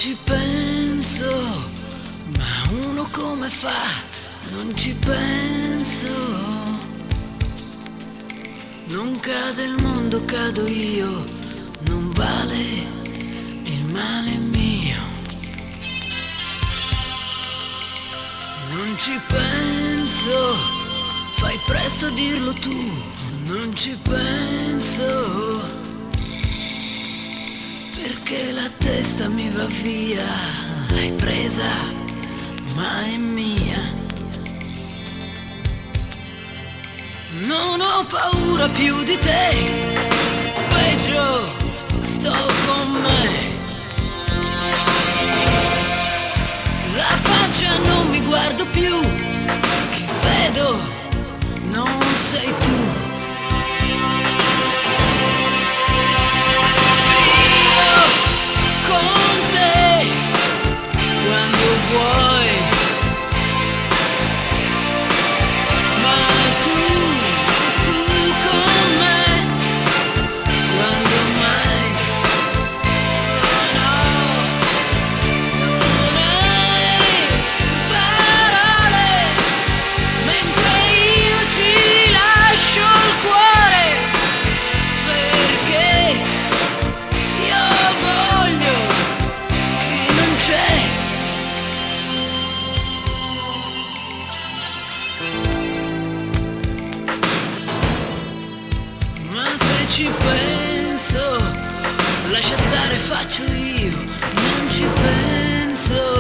ci penso, ma uno come fa? Non ci penso. Non cade il mondo, cado io, non vale il male mio. Non ci penso, fai presto a dirlo tu, non ci penso. Perché la testa mi va via, l'hai presa, ma è mia. Non ho paura più di te, peggio sto con me. La faccia non mi guardo più, chi vedo non sei tu. Con te, quando vuoi, ma tu con me, quando mai, no, non hai parole, mentre io ci lascio il cuore, perché io voglio chi non c'è. Ma se ci penso, lascia stare, faccio io, non ci penso.